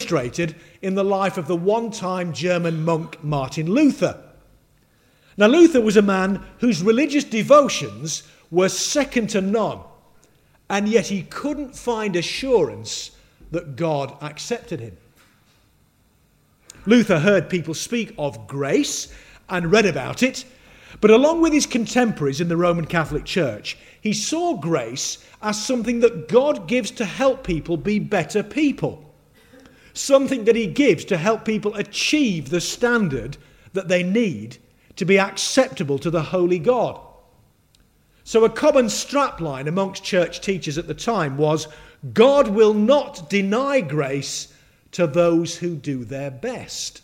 illustrated in the life of the one-time German monk Martin Luther. Now, Luther was a man whose religious devotions were second to none, and yet he couldn't find assurance that God accepted him. Luther heard people speak of grace and read about it, but along with his contemporaries in the Roman Catholic Church, he saw grace as something that God gives to help people be better people. Something that he gives to help people achieve the standard that they need to be acceptable to the holy God. So a common strapline amongst church teachers at the time was, God will not deny grace to those who do their best.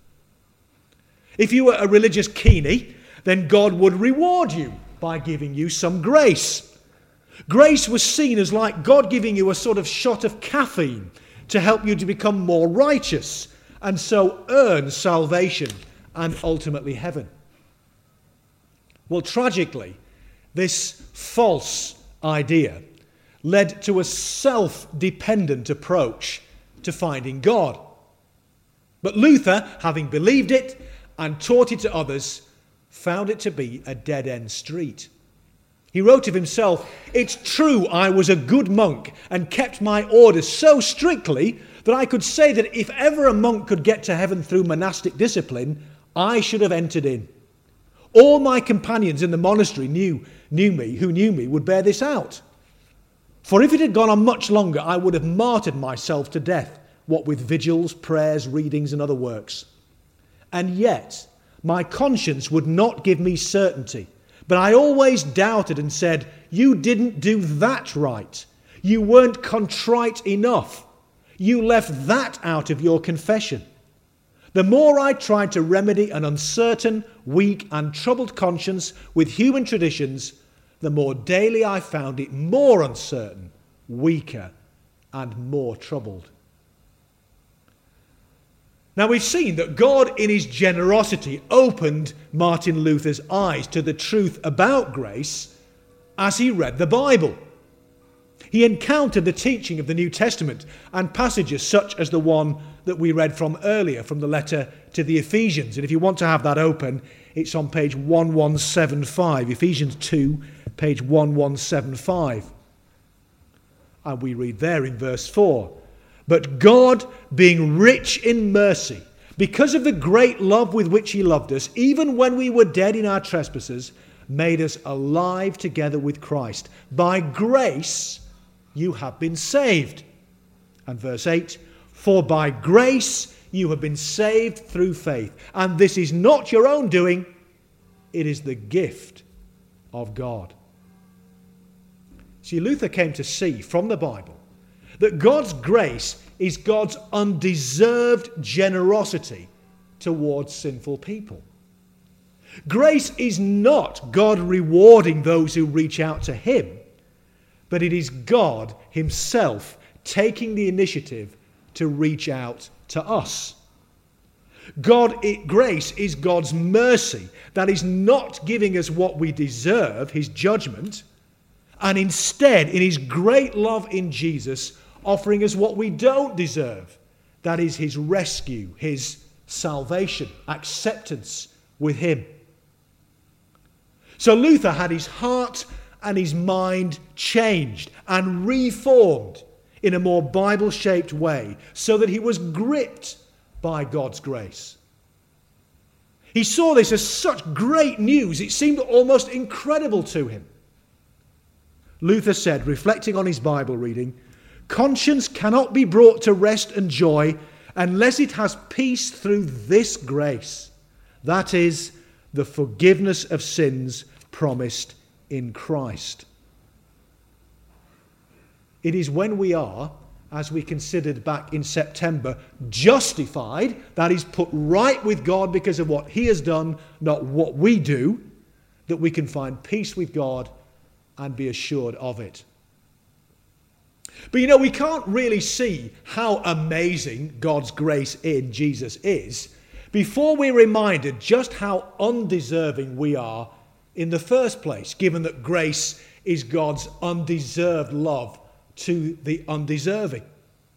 If you were a religious keenie, then God would reward you by giving you some grace. Grace was seen as like God giving you a sort of shot of caffeine to help you to become more righteous and so earn salvation and ultimately heaven. Well, tragically, this false idea led to a self-dependent approach to finding God. But Luther, having believed it and taught it to others, found it to be a dead-end street. He wrote of himself, "It's true I was a good monk and kept my orders so strictly that I could say that if ever a monk could get to heaven through monastic discipline, I should have entered in. All my companions in the monastery who knew me would bear this out. For if it had gone on much longer, I would have martyred myself to death, what with vigils, prayers, readings, and other works. And yet, my conscience would not give me certainty. But I always doubted and said, you didn't do that right. You weren't contrite enough. You left that out of your confession. The more I tried to remedy an uncertain, weak, and troubled conscience with human traditions, the more daily I found it more uncertain, weaker, and more troubled." Now, we've seen that God in his generosity opened Martin Luther's eyes to the truth about grace as he read the Bible. He encountered the teaching of the New Testament and passages such as the one that we read from earlier from the letter to the Ephesians. And if you want to have that open, it's on page 1175, Ephesians 2, page 1175. And we read there in verse 4, "But God, being rich in mercy, because of the great love with which he loved us, even when we were dead in our trespasses, made us alive together with Christ. By grace you have been saved." And verse 8, "For by grace you have been saved through faith. And this is not your own doing, it is the gift of God." See, Luther came to see from the Bible that God's grace is God's undeserved generosity towards sinful people. Grace is not God rewarding those who reach out to him, but it is God himself taking the initiative to reach out to us. Grace is God's mercy that is not giving us what we deserve, his judgment, and instead, in his great love in Jesus, offering us what we don't deserve. That is his rescue, his salvation, acceptance with him. So Luther had his heart and his mind changed and reformed in a more Bible-shaped way so that he was gripped by God's grace. He saw this as such great news, it seemed almost incredible to him. Luther said, reflecting on his Bible reading, "Conscience cannot be brought to rest and joy unless it has peace through this grace. That is, the forgiveness of sins promised in Christ." It is when we are, as we considered back in September, justified, that is, put right with God because of what he has done, not what we do, that we can find peace with God and be assured of it. But we can't really see how amazing God's grace in Jesus is before we're reminded just how undeserving we are in the first place, given that grace is God's undeserved love to the undeserving.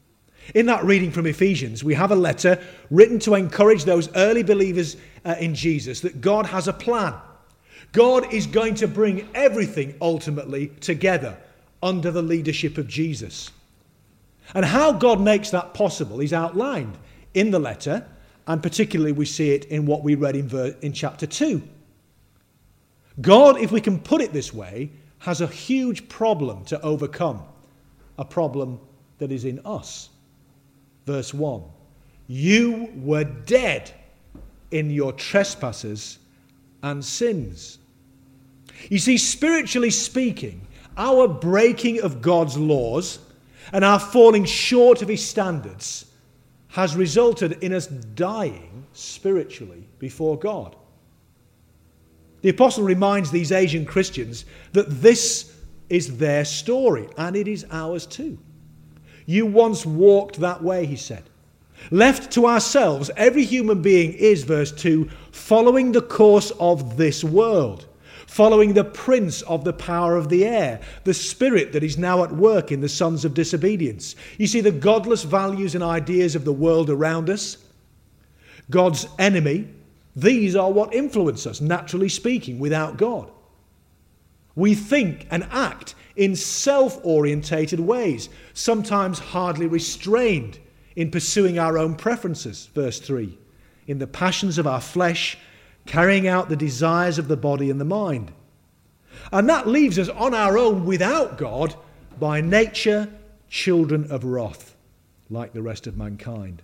In that reading from Ephesians, we have a letter written to encourage those early believers in Jesus that God has a plan. God is going to bring everything ultimately together under the leadership of Jesus. And how God makes that possible is outlined in the letter, and particularly we see it in what we read in chapter 2. God, if we can put it this way, has a huge problem to overcome, a problem that is in us. Verse 1, you were dead in your trespasses and sins. You see, spiritually speaking, our breaking of God's laws and our falling short of his standards has resulted in us dying spiritually before God. The apostle reminds these Asian Christians that this is their story, and it is ours too. You once walked that way, he said. Left to ourselves, every human being is, verse 2, following the course of this world, following the prince of the power of the air, the spirit that is now at work in the sons of disobedience. You see, the godless values and ideas of the world around us, God's enemy, these are what influence us, naturally speaking, without God. We think and act in self-orientated ways, sometimes hardly restrained in pursuing our own preferences, verse 3, in the passions of our flesh, carrying out the desires of the body and the mind. And that leaves us on our own without God, by nature, children of wrath, like the rest of mankind.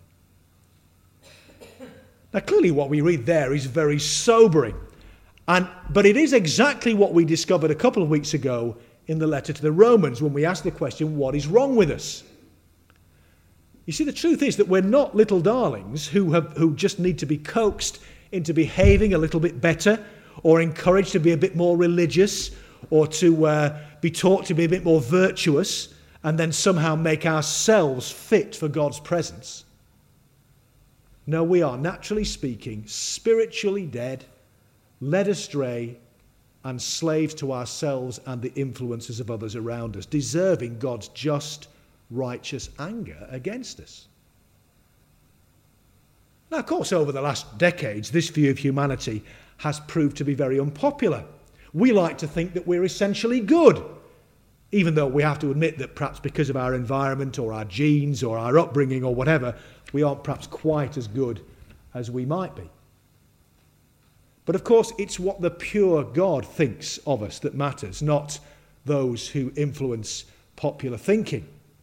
Now, clearly what we read there is very sobering, but it is exactly what we discovered a couple of weeks ago in the letter to the Romans when we asked the question, what is wrong with us? You see, the truth is that we're not little darlings who just need to be coaxed into behaving a little bit better, or encouraged to be a bit more religious, or to be taught to be a bit more virtuous, and then somehow make ourselves fit for God's presence. No, we are, naturally speaking, spiritually dead, led astray, and slaves to ourselves and the influences of others around us, deserving God's just, righteous anger against us. Now, of course, over the last decades, this view of humanity has proved to be very unpopular. We like to think that we're essentially good, even though we have to admit that perhaps because of our environment or our genes or our upbringing or whatever, we aren't perhaps quite as good as we might be. But of course, it's what the pure God thinks of us that matters, not those who influence popular thinking.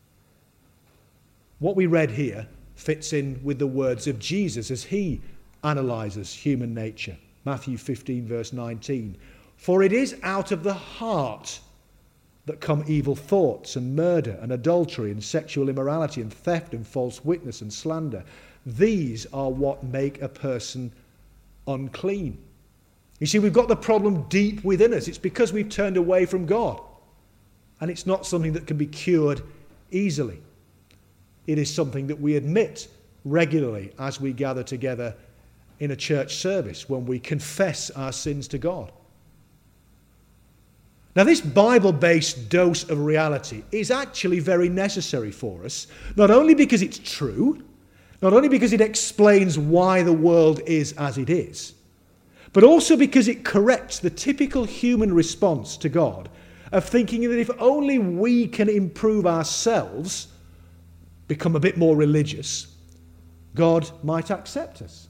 What we read here fits in with the words of Jesus as he analyzes human nature. Matthew 15, verse 19. For it is out of the heart that come evil thoughts and murder and adultery and sexual immorality and theft and false witness and slander. These are what make a person unclean. You see, we've got the problem deep within us. It's because we've turned away from God. And it's not something that can be cured easily. It is something that we admit regularly as we gather together in a church service, when we confess our sins to God. Now, this Bible-based dose of reality is actually very necessary for us, not only because it's true, not only because it explains why the world is as it is, but also because it corrects the typical human response to God of thinking that if only we can improve ourselves, become a bit more religious, God might accept us.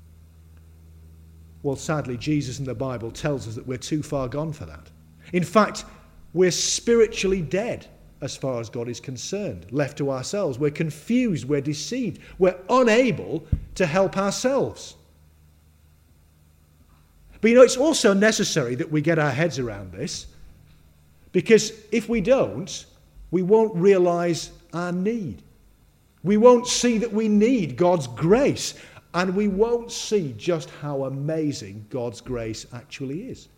Well, sadly, Jesus in the Bible tells us that we're too far gone for that. In fact, we're spiritually dead as far as God is concerned, left to ourselves. We're confused, we're deceived, we're unable to help ourselves. But it's also necessary that we get our heads around this, because if we don't, we won't realize our need. We won't see that we need God's grace, and we won't see just how amazing God's grace actually is.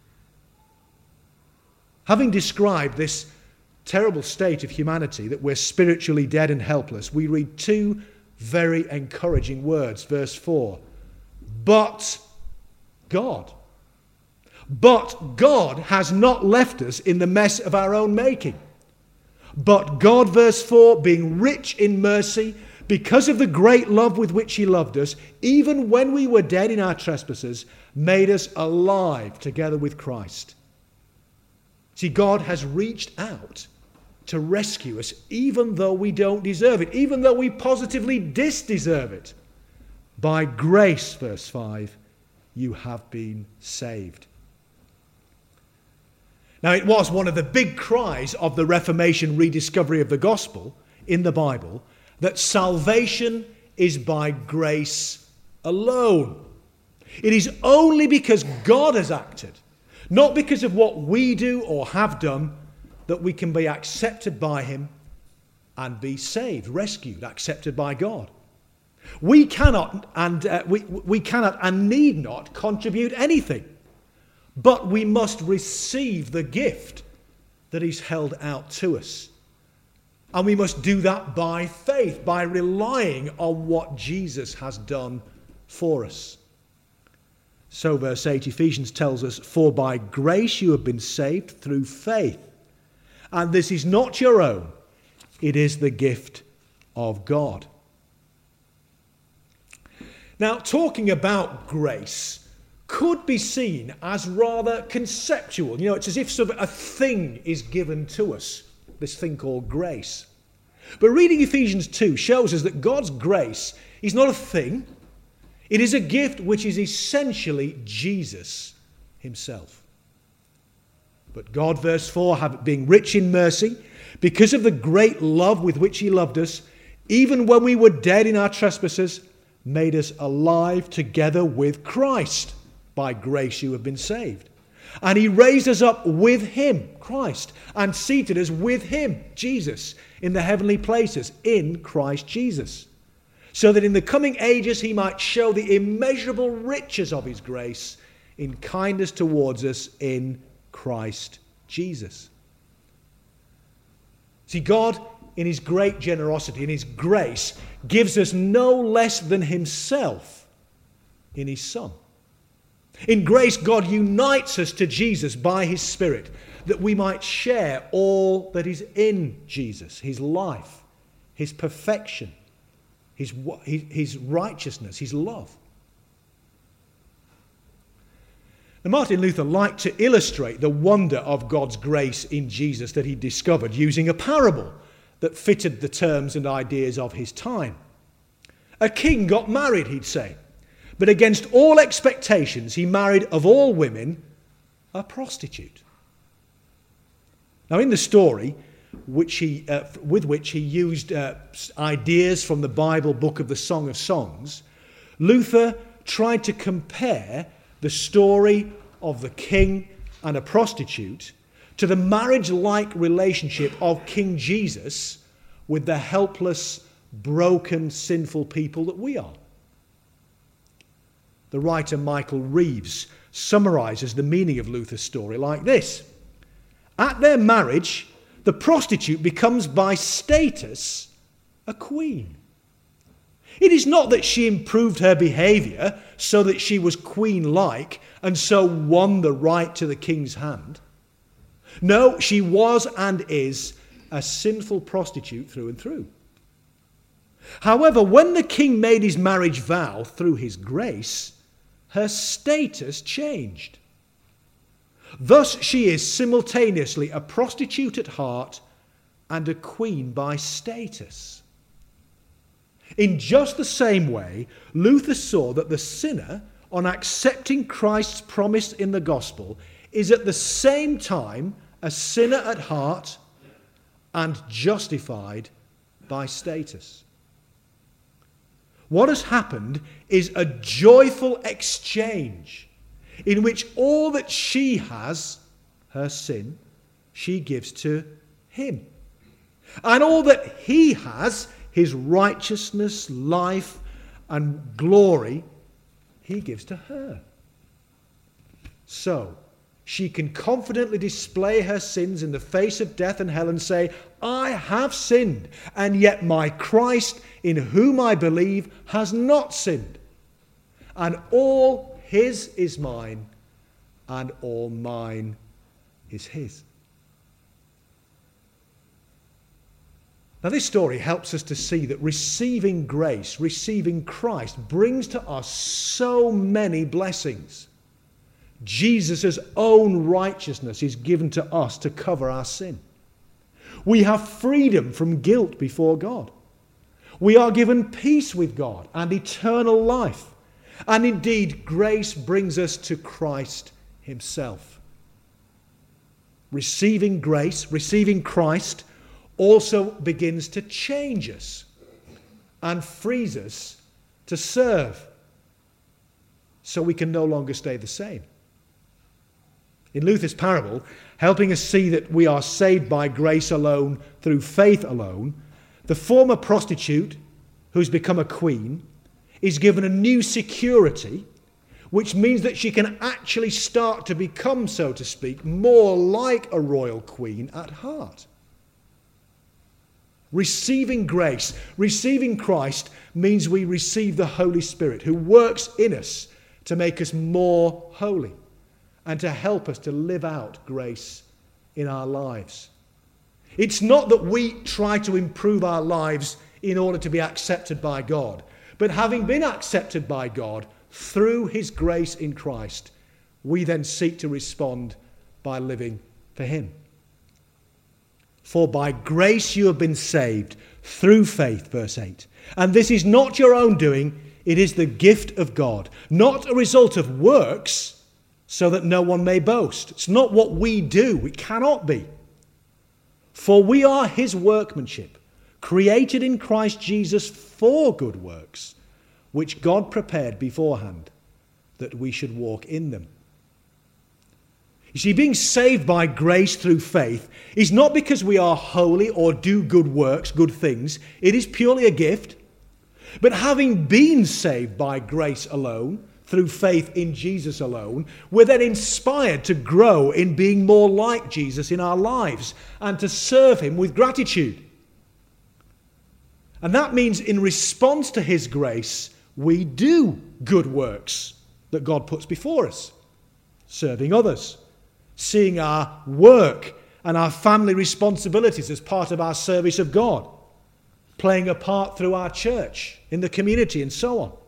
Having described this terrible state of humanity, that we're spiritually dead and helpless, we read two very encouraging words. Verse 4, but God. But God has not left us in the mess of our own making. But God, verse 4, being rich in mercy, because of the great love with which he loved us, even when we were dead in our trespasses, made us alive together with Christ. See, God has reached out to rescue us, even though we don't deserve it, even though we positively disdeserve it. By grace, verse 5, you have been saved. Now, it was one of the big cries of the Reformation rediscovery of the gospel in the Bible that salvation is by grace alone. It is only because God has acted, not because of what we do or have done, that we can be accepted by him and be saved, rescued, accepted by God. We cannot we cannot and need not contribute anything, but we must receive the gift that is held out to us. And we must do that by faith, by relying on what Jesus has done for us. So verse 8, Ephesians tells us, for by grace you have been saved through faith. And this is not your own, it is the gift of God. Now, talking about grace could be seen as rather conceptual. You know, it's as if sort of a thing is given to us, this thing called grace. But reading Ephesians 2 shows us that God's grace is not a thing. It is a gift which is essentially Jesus himself. But God, verse 4, being rich in mercy, because of the great love with which he loved us, even when we were dead in our trespasses, made us alive together with Christ. By grace you have been saved. And he raised us up with him, Christ, and seated us with him, Jesus, in the heavenly places, in Christ Jesus, so that in the coming ages he might show the immeasurable riches of his grace in kindness towards us in Christ Jesus. See, God, in his great generosity, in his grace, gives us no less than himself in his Son. In grace, God unites us to Jesus by his Spirit, that we might share all that is in Jesus, his life, his perfection, his righteousness, his love. Now, Martin Luther liked to illustrate the wonder of God's grace in Jesus that he discovered using a parable that fitted the terms and ideas of his time. A king got married, he'd say, but against all expectations, he married, of all women, a prostitute. Now, in the story, with which he used ideas from the Bible book of the Song of Songs, Luther tried to compare the story of the king and a prostitute to the marriage-like relationship of King Jesus with the helpless, broken, sinful people that we are. The writer Michael Reeves summarizes the meaning of Luther's story like this. At their marriage, the prostitute becomes by status a queen. It is not that she improved her behavior so that she was queen-like and so won the right to the king's hand. No, she was and is a sinful prostitute through and through. However, when the king made his marriage vow through his grace, her status changed. Thus she is simultaneously a prostitute at heart and a queen by status. In just the same way, Luther saw that the sinner, on accepting Christ's promise in the gospel, is at the same time a sinner at heart and justified by status. What has happened is a joyful exchange in which all that she has, her sin, she gives to him. And all that he has, his righteousness, life, and glory, he gives to her. So, she can confidently display her sins in the face of death and hell and say, I have sinned, and yet my Christ, in whom I believe, has not sinned. And all his is mine, and all mine is his. Now, this story helps us to see that receiving grace, receiving Christ, brings to us so many blessings. Jesus' own righteousness is given to us to cover our sin. We have freedom from guilt before God. We are given peace with God and eternal life. And indeed, grace brings us to Christ himself. Receiving grace, receiving Christ, also begins to change us and frees us to serve, so we can no longer stay the same. In Luther's parable, helping us see that we are saved by grace alone, through faith alone, the former prostitute, who's become a queen, is given a new security, which means that she can actually start to become, so to speak, more like a royal queen at heart. Receiving grace, receiving Christ, means we receive the Holy Spirit, who works in us to make us more holy and to help us to live out grace in our lives. It's not that we try to improve our lives in order to be accepted by God, but having been accepted by God through his grace in Christ, we then seek to respond by living for him. For by grace you have been saved through faith, verse 8. And this is not your own doing, it is the gift of God, not a result of works, so that no one may boast. It's not what we do, it cannot be. For we are his workmanship, created in Christ Jesus for good works, which God prepared beforehand, that we should walk in them. You see, being saved by grace through faith is not because we are holy or do good works, good things. It is purely a gift. But having been saved by grace alone, through faith in Jesus alone, we're then inspired to grow in being more like Jesus in our lives and to serve him with gratitude. And that means in response to his grace, we do good works that God puts before us, serving others, seeing our work and our family responsibilities as part of our service of God, playing a part through our church, in the community, and so on.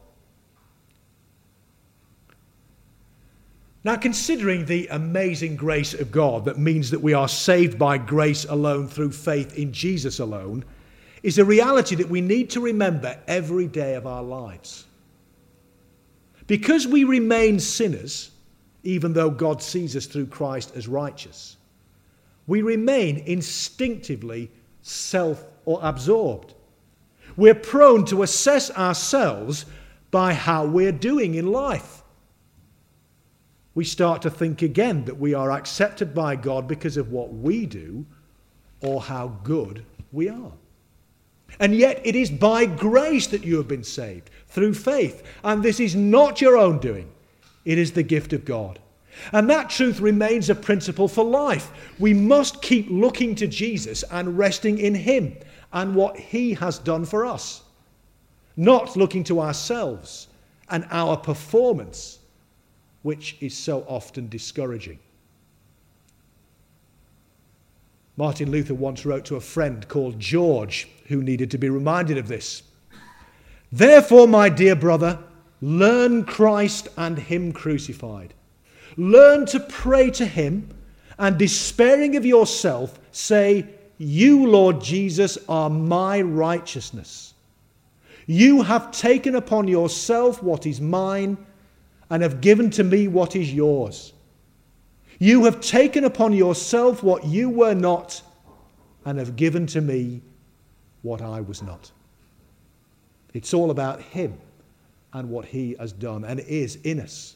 Now, considering the amazing grace of God that means that we are saved by grace alone through faith in Jesus alone, is a reality that we need to remember every day of our lives. Because we remain sinners, even though God sees us through Christ as righteous, we remain instinctively self-absorbed. We're prone to assess ourselves by how we're doing in life. We start to think again that we are accepted by God because of what we do or how good we are. And yet it is by grace that you have been saved, through faith. And this is not your own doing. It is the gift of God. And that truth remains a principle for life. We must keep looking to Jesus and resting in him and what he has done for us. Not looking to ourselves and our performance, which is so often discouraging. Martin Luther once wrote to a friend called George, who needed to be reminded of this. Therefore, my dear brother, learn Christ and him crucified. Learn to pray to him, and despairing of yourself, say, you, Lord Jesus, are my righteousness. You have taken upon yourself what is mine, and have given to me what is yours. You have taken upon yourself what you were not, and have given to me what I was not. It's all about him and what he has done and is in us.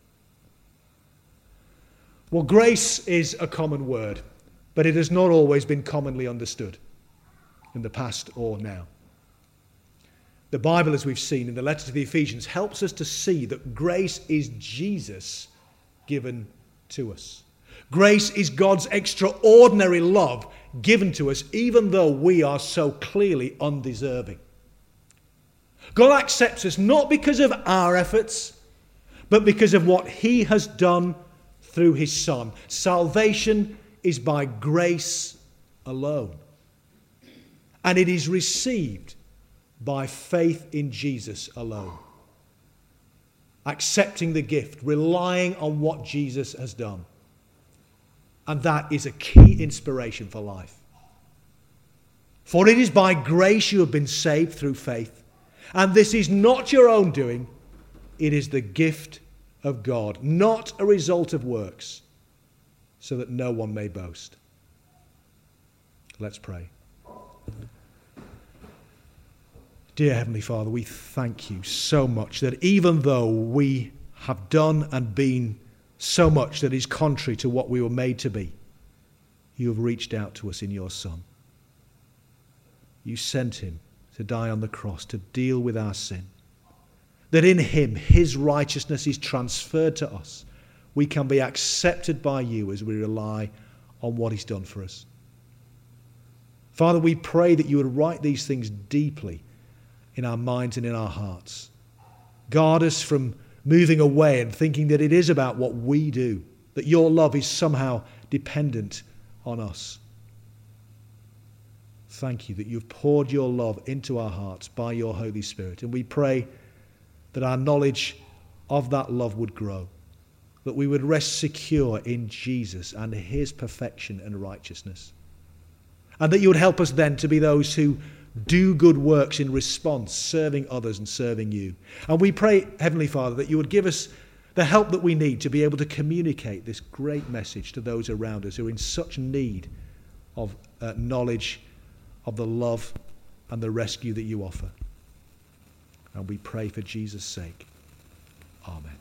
Well, grace is a common word, but it has not always been commonly understood in the past or now. The Bible, as we've seen in the letter to the Ephesians, helps us to see that grace is Jesus given to us. Grace is God's extraordinary love given to us, even though we are so clearly undeserving. God accepts us not because of our efforts, but because of what he has done through his Son. Salvation is by grace alone. And it is received by faith in Jesus alone. Accepting the gift, relying on what Jesus has done. And that is a key inspiration for life. For it is by grace you have been saved through faith. And this is not your own doing. It is the gift of God, not a result of works, so that no one may boast. Let's pray. Dear Heavenly Father, we thank you so much that even though we have done and been so much that is contrary to what we were made to be, you have reached out to us in your Son. You sent him to die on the cross to deal with our sin. That in him, his righteousness is transferred to us. We can be accepted by you as we rely on what he's done for us. Father, we pray that you would write these things deeply in our minds and in our hearts. Guard us from moving away and thinking that it is about what we do, that your love is somehow dependent on us. Thank you that you've poured your love into our hearts by your Holy Spirit. And we pray that our knowledge of that love would grow, that we would rest secure in Jesus and his perfection and righteousness. And that you would help us then to be those who do good works in response, serving others and serving you. And we pray, Heavenly Father, that you would give us the help that we need to be able to communicate this great message to those around us who are in such need of knowledge of the love and the rescue that you offer. And we pray for Jesus' sake. Amen.